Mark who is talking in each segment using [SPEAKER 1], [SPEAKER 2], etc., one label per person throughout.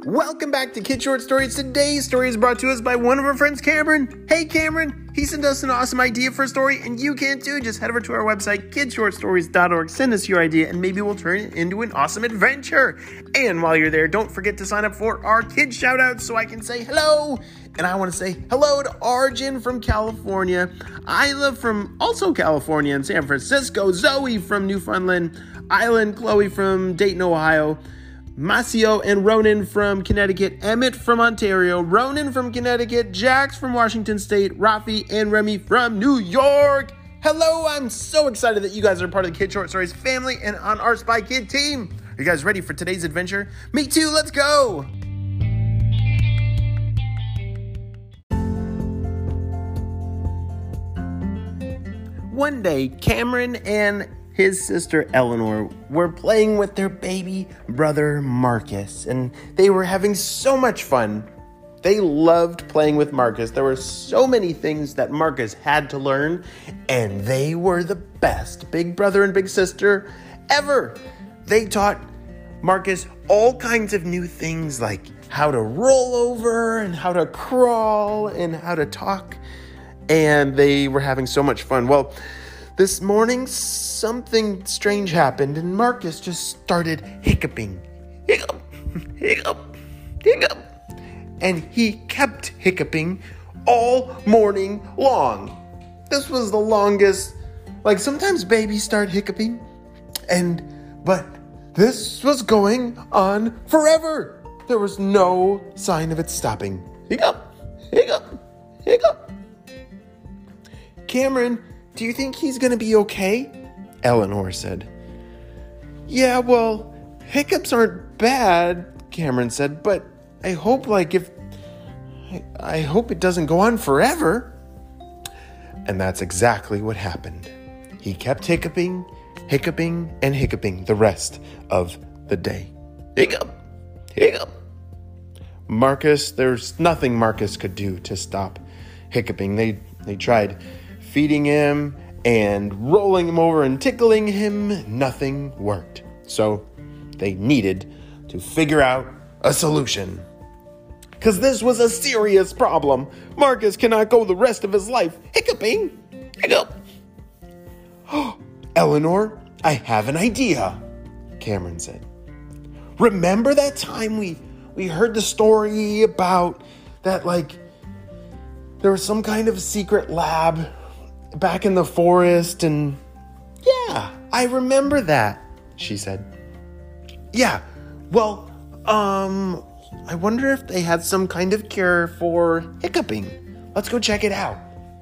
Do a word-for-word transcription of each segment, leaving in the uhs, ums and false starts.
[SPEAKER 1] Welcome back to Kid Short Stories. Today's story is brought to us by one of our friends, Cameron. Hey, Cameron. He sent us an awesome idea for a story, and you can too. Just head over to our website, kid short stories dot org. Send us your idea, and maybe we'll turn it into an awesome adventure. And while you're there, don't forget to sign up for our kid shout-outs so I can say hello. And I want to say hello to Arjun from California, Isla from also California and San Francisco, Zoe from Newfoundland Island, Chloe from Dayton, Ohio, Masio and Ronan from Connecticut, Emmett from Ontario, Ronan from Connecticut, Jax from Washington State, Rafi and Remy from New York. Hello, I'm so excited that you guys are part of the Kid Short Stories family and on our Spy Kid team. Are you guys ready for today's adventure? Me too, let's go! One day, Cameron and his sister Eleanor were playing with their baby brother Marcus, and they were having so much fun. They loved playing with Marcus. There were so many things that Marcus had to learn, and they were the best big brother and big sister ever. They taught Marcus all kinds of new things, like how to roll over and how to crawl and how to talk, and they were having so much fun. Well, this morning, something strange happened, and Marcus just started hiccuping. Hiccup, hiccup, hiccup. And he kept hiccuping all morning long. This was the longest, like sometimes babies start hiccuping, and, but this was going on forever. There was no sign of it stopping. Hiccup, hiccup, hiccup. Cameron, do you think he's going to be okay? Eleanor said. Yeah, well, hiccups aren't bad, Cameron said, but I hope, like, if... I, I hope it doesn't go on forever. And that's exactly what happened. He kept hiccuping, hiccuping, and hiccuping the rest of the day. Hiccup, hiccup. Marcus, there's nothing Marcus could do to stop hiccuping. They, they tried feeding him and rolling him over and tickling him. Nothing worked. So they needed to figure out a solution. Because this was a serious problem. Marcus cannot go the rest of his life hiccuping. Hiccup. Oh, Eleanor, I have an idea, Cameron said. Remember that time we, we heard the story about that, like, there was some kind of secret lab back in the forest, and yeah, I remember that, she said. Yeah, well, um, I wonder if they had some kind of cure for hiccuping. Let's go check it out.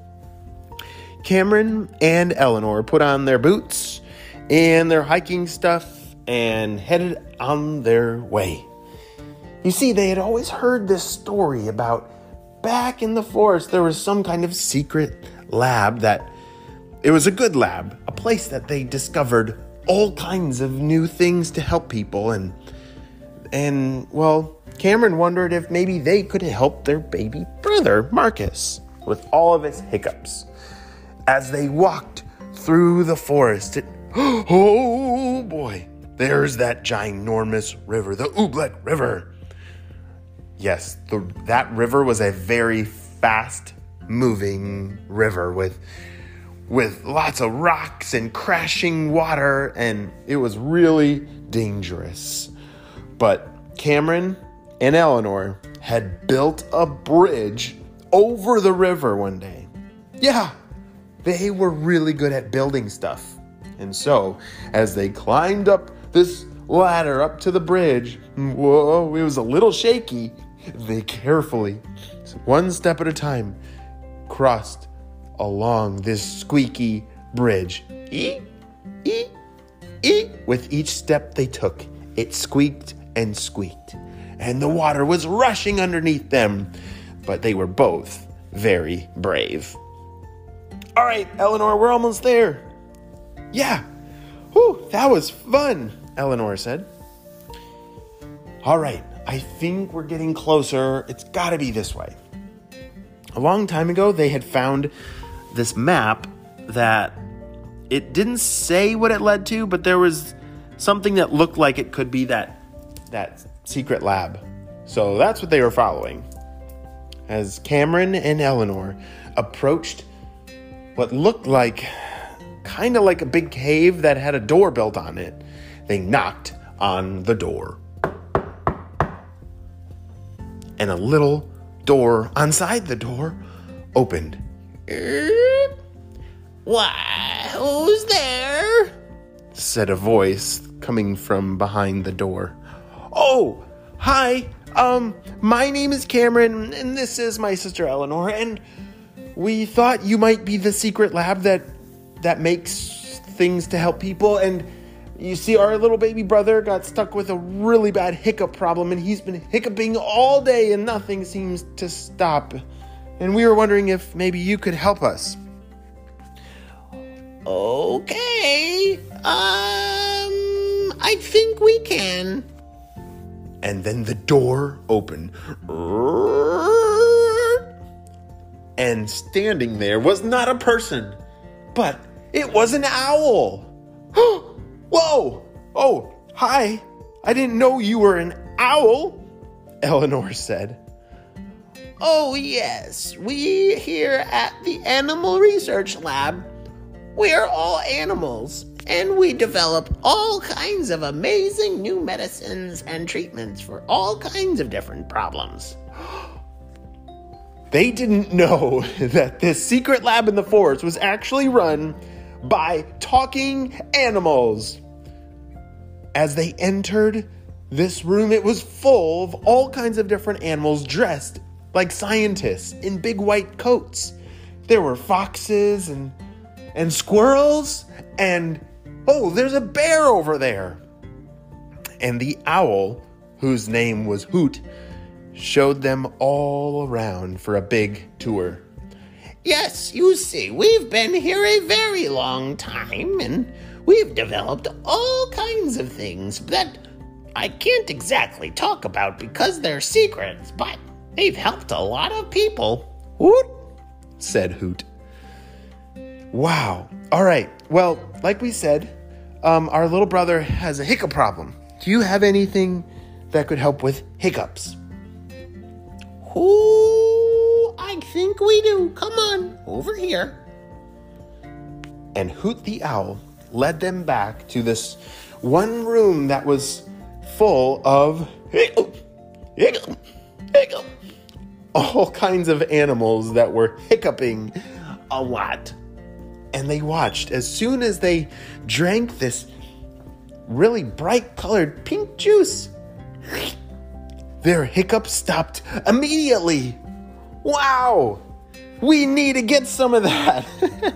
[SPEAKER 1] Cameron and Eleanor put on their boots and their hiking stuff and headed on their way. You see, they had always heard this story about back in the forest, there was some kind of secret lab that, it was a good lab, a place that they discovered all kinds of new things to help people. And, and well, Cameron wondered if maybe they could help their baby brother, Marcus, with all of his hiccups. As they walked through the forest, it, oh boy, there's that ginormous river, the Oobleck River. Yes, the, that river was a very fast-moving river with, with lots of rocks and crashing water, and it was really dangerous. But Cameron and Eleanor had built a bridge over the river one day. Yeah, they were really good at building stuff. And so, as they climbed up this ladder up to the bridge, whoa, it was a little shaky. They carefully, one step at a time, crossed along this squeaky bridge. Eek, eek, eek. With each step they took, it squeaked and squeaked, and the water was rushing underneath them, but they were both very brave. All right, Eleanor, we're almost there. Yeah, whew, that was fun, Eleanor said. All right, I think we're getting closer. It's got to be this way. A long time ago, they had found this map that it didn't say what it led to, but there was something that looked like it could be that that secret lab. So that's what they were following. As Cameron and Eleanor approached what looked like, kind of like a big cave that had a door built on it, they knocked on the door. And a little door inside the door opened.
[SPEAKER 2] Why, who's there?
[SPEAKER 1] Said a voice coming from behind the door. Oh, hi. Um, my name is Cameron, and this is my sister Eleanor, and we thought you might be the secret lab that that makes things to help people, and you see, our little baby brother got stuck with a really bad hiccup problem, and he's been hiccuping all day, and nothing seems to stop. And we were wondering if maybe you could help us.
[SPEAKER 2] Okay, um, I think we can.
[SPEAKER 1] And then the door opened. And standing there was not a person, but it was an owl. Whoa! Oh, hi. I didn't know you were an owl, Eleanor said.
[SPEAKER 2] Oh, yes. We here at the Animal Research Lab, we're all animals, and we develop all kinds of amazing new medicines and treatments for all kinds of different problems.
[SPEAKER 1] They didn't know that this secret lab in the forest was actually run by talking animals. As they entered this room, it was full of all kinds of different animals dressed like scientists in big white coats. There were foxes and and squirrels and, oh, there's a bear over there. And the owl, whose name was Hoot, showed them all around for a big tour.
[SPEAKER 2] Yes, you see, we've been here a very long time, and we've developed all kinds of things that I can't exactly talk about because they're secrets, but they've helped a lot of people.
[SPEAKER 1] Hoot, said Hoot. Wow. All right. Well, like we said, um, our little brother has a hiccup problem. Do you have anything that could help with hiccups?
[SPEAKER 2] Ooh, I think we do. Come on, over here.
[SPEAKER 1] And Hoot the owl led them back to this one room that was full of hiccup, hiccup, hiccup. All kinds of animals that were hiccuping a lot. And they watched as soon as they drank this really bright colored pink juice. Their hiccups stopped immediately. Wow! We need to get some of that.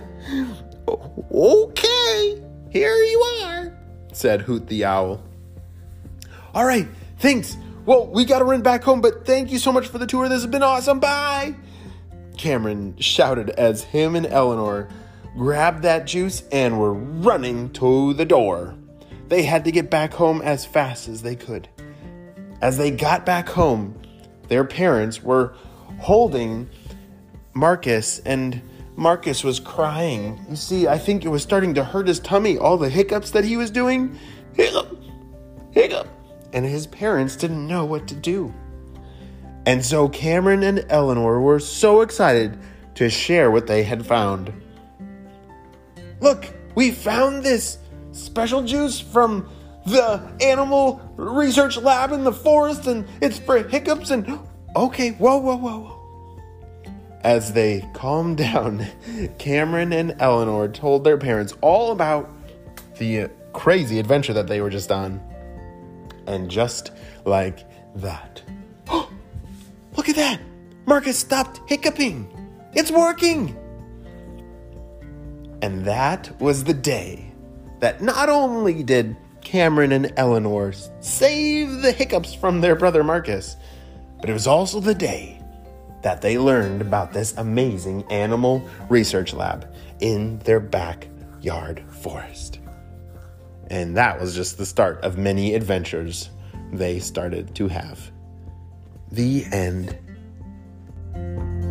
[SPEAKER 2] Okay, here you are,
[SPEAKER 1] said Hoot the owl. All right, thanks. Well, we got to run back home, but thank you so much for the tour. This has been awesome. Bye! Cameron shouted as him and Eleanor grabbed that juice and were running to the door. They had to get back home as fast as they could. As they got back home, their parents were holding Marcus, and Marcus was crying. You see, I think it was starting to hurt his tummy, all the hiccups that he was doing. Hiccup, hiccup. And his parents didn't know what to do. And so Cameron and Eleanor were so excited to share what they had found. Look, we found this special juice from the Animal Research Lab in the forest, and it's for hiccups and... Okay, whoa, whoa, whoa, whoa. As they calmed down, Cameron and Eleanor told their parents all about the crazy adventure that they were just on. And just like that. Oh, look at that! Marcus stopped hiccuping! It's working! And that was the day that not only did Cameron and Eleanor save the hiccups from their brother Marcus, but it was also the day that they learned about this amazing animal research lab in their backyard forest. And that was just the start of many adventures they started to have. The end.